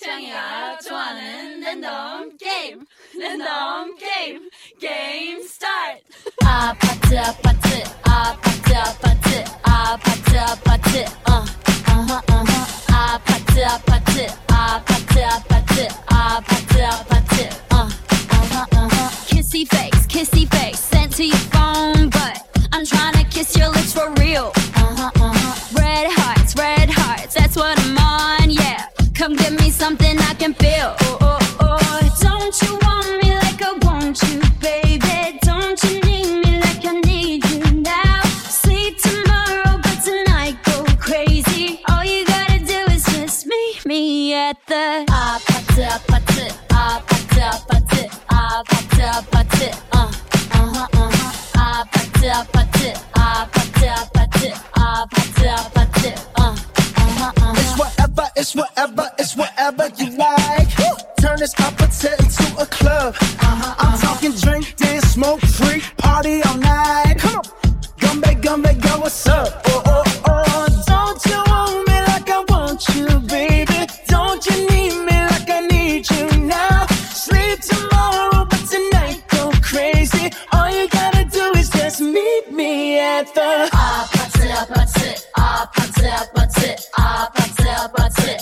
창이가 좋아하는 랜덤 게임 랜덤 게임 게임 스타트 아파트 아파트 아파트 아파트 아파트 아파트 아파트 아파트 아파트 아파트 아파트 아파트 kissy face sent to your phone but I'm trying to kiss your lips for real red hearts that's what I'm on yeah come give me something I can feel don't you want me like I want you baby don't you need me like I need you now sleep tomorrow but tonight go crazy all you gotta do is just meet me at the 아파트 아파트 아파트 아파트 아파트 아파트 아파트 아파트 아파트 아파트 아파트 아파트 It's whatever you like. Turn this opposite into a club. I'm talking drink, dance, smoke, freak, party all night. Come on, gumbe, go, what's up? Oh, don't you want me like I want you, baby? Don't you need me like I need you now? Sleep tomorrow, but tonight go crazy. All you gotta do is just meet me at the 아파트 아파트 아파트 아파트 아파트 아파트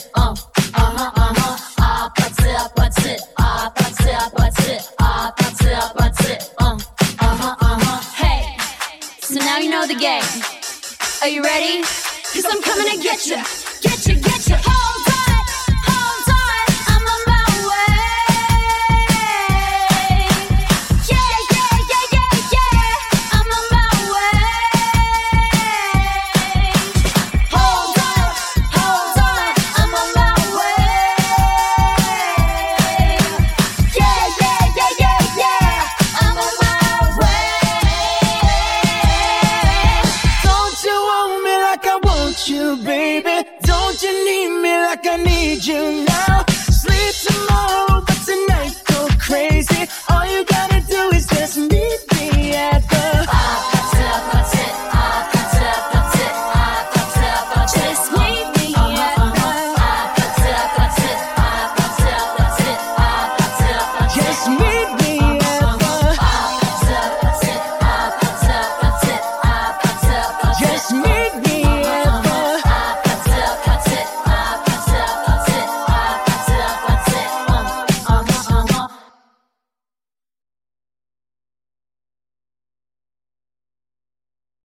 아파트 아파트 아파트 아파트 아파트 Hey, so now you know the game. Are you ready? 'Cause I'm coming to get you. Hold on, I'm on my way. Yeah, I'm on my way. Hold on, I'm on my way. Yeah, I'm on my way. Don't you want me like I want you, baby? Don't you need me like I need you now?